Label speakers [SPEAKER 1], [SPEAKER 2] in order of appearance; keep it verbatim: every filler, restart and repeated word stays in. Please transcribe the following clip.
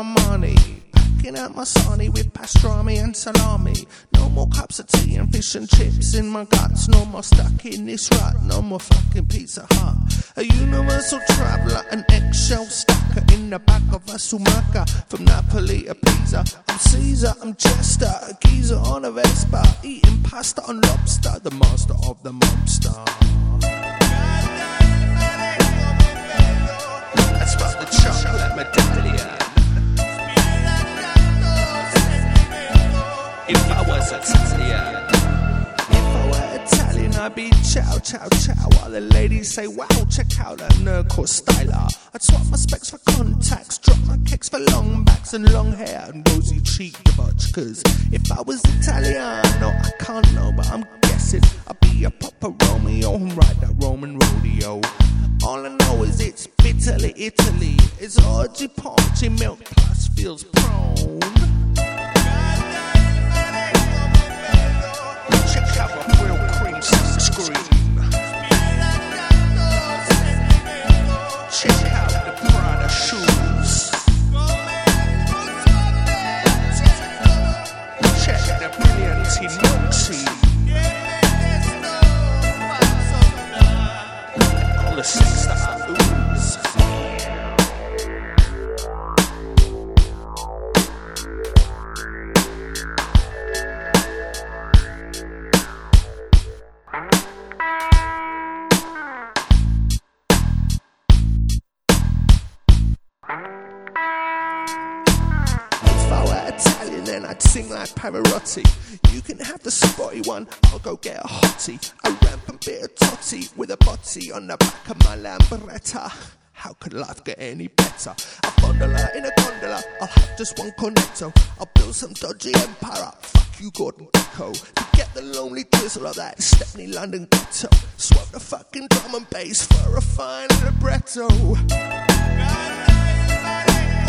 [SPEAKER 1] Armani. Packing out my sarnie with pastrami and salami. No more cups of tea and fish and chips in my guts. No more stuck in this rut. No more fucking Pizza Hut. A universal traveller, an eggshell stacker in the back of a sumaca. From Napoli to Pisa, I'm Caesar, I'm Jester, a geezer on a Vespa, eating pasta and lobster, the master of the mobster. That's about the chocolate medallion. If I was Italian, if I were Italian, I'd be chow, chow, chow. While the ladies say, wow, check out that nerd called Styler. I'd swap my specs for contacts, drop my kicks for long backs and long hair and rosy cheek debauch. Cause if I was Italian, no, I can't know, but I'm guessing I'd be a proper Romeo and ride that Roman rodeo. All I know is it's bitterly Italy. It's orgy, party, milk plus feels prone. Check out my real cream sunscreen. Check out the Prada shoes. Check the brilliancy milk all the sex that I ooze. Italian, then I'd sing like Pavarotti. You can have the spotty one, I'll go get a hottie. A rampant bit of totty with a botty on the back of my Lamboretta. How could life get any better? A gondola in a gondola, I'll have just one connector. I'll build some dodgy empire up, fuck you Gordon Gekko. To get the lonely drizzle of that Stepney London ghetto. Swap the fucking drum and bass for a fine libretto.